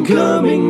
Incoming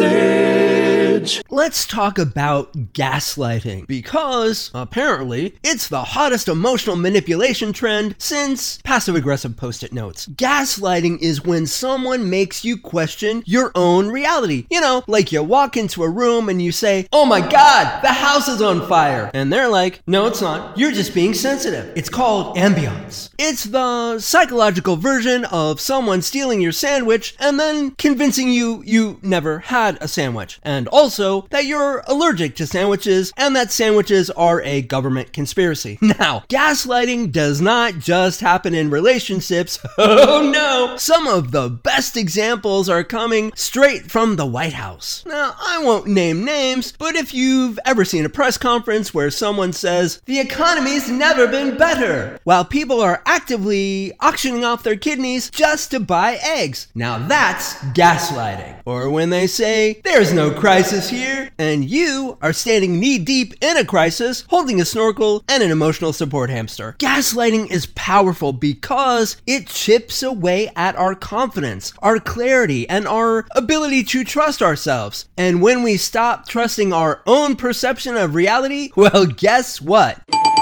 message. Let's talk about gaslighting, because apparently it's the hottest emotional manipulation trend since passive-aggressive post-it notes. Gaslighting is when someone makes you question your own reality. You know, like you walk into a room and you say, "Oh my God, the house is on fire." And they're like, "No, it's not. You're just being sensitive." It's called ambiance. It's the psychological version of someone stealing your sandwich and then convincing you never had a sandwich. And also that you're allergic to sandwiches and that sandwiches are a government conspiracy. Now, gaslighting does not just happen in relationships. Oh no! Some of the best examples are coming straight from the White House. Now, I won't name names, but if you've ever seen a press conference where someone says, "The economy's never been better," while people are actively auctioning off their kidneys just to buy eggs. Now that's gaslighting. Or when they say, "There's no crisis here," and you are standing knee-deep in a crisis, holding a snorkel and an emotional support hamster. Gaslighting is powerful because it chips away at our confidence, our clarity, and our ability to trust ourselves. And when we stop trusting our own perception of reality, well, guess what?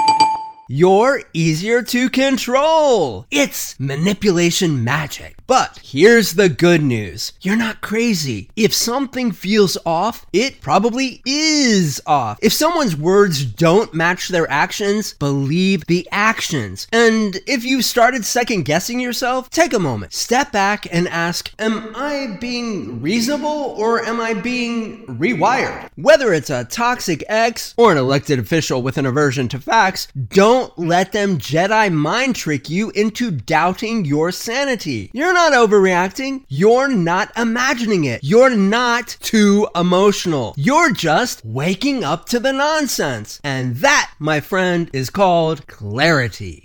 You're easier to control. It's manipulation magic. But here's the good news. You're not crazy. If something feels off, it probably is off. If someone's words don't match their actions, believe the actions. And if you've started second guessing yourself, take a moment. Step back and ask, am I being reasonable or am I being rewired? Whether it's a toxic ex or an elected official with an aversion to facts, don't let them Jedi mind trick you into doubting your sanity. You're not overreacting. You're not imagining it. You're not too emotional. You're just waking up to the nonsense. And that, my friend, is called clarity.